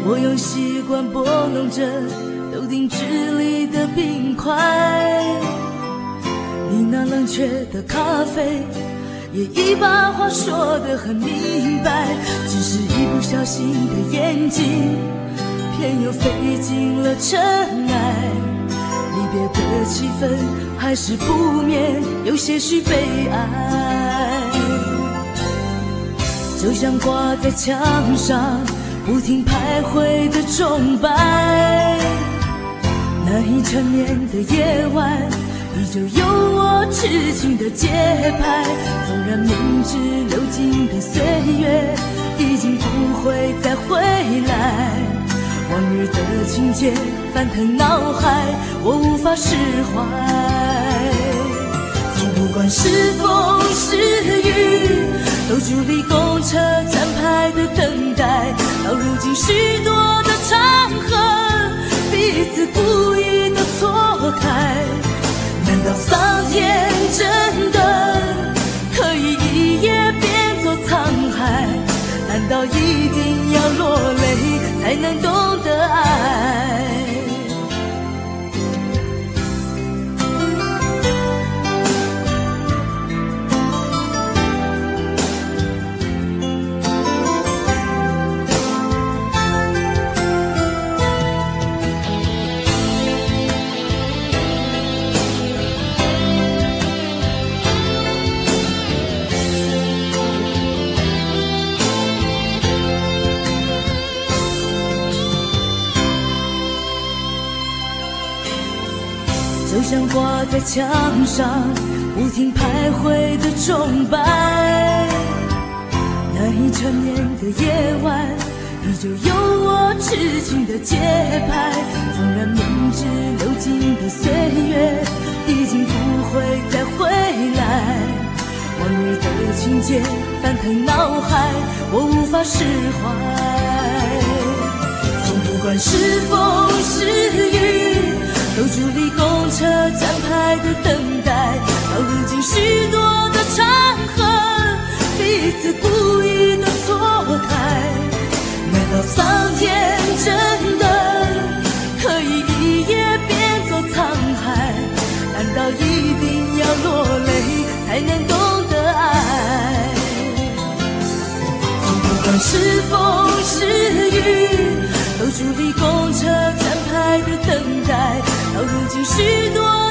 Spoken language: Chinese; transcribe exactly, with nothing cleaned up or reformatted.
我用习惯拨弄着豆丁汁里的冰块，你那冷却的咖啡也一把话说得很明白，只是一不小心的眼睛偏又飞进了尘埃，离别的气氛还是不免有些许悲哀，就像挂在墙上不停徘徊的钟摆，那一缠绵的夜晚依旧有我痴情的节拍，纵然明知流金的岁月已经不会再回来，往日的情节翻腾脑海，我无法释怀。从不管是风是雨，都伫立公车站牌的等待，到如今许多的场合彼此故意的错开，难道桑田真的可以一夜变作沧海？难道一定要落泪才能懂得爱？就像挂在墙上不停徘徊的钟摆，那一缠绵的夜晚依旧有我痴情的节拍，纵然明知流金的岁月已经不会再回来，往日的情节翻腾脑海，我无法释怀。从不管是风是雨，都伫立公车站牌的等待，到如今许多的场合彼此故意的错开，难道桑田真的可以一夜变作沧海？难道一定要落泪才能懂得爱？从不管是风是雨，都伫立公车站牌的等待，到如今许多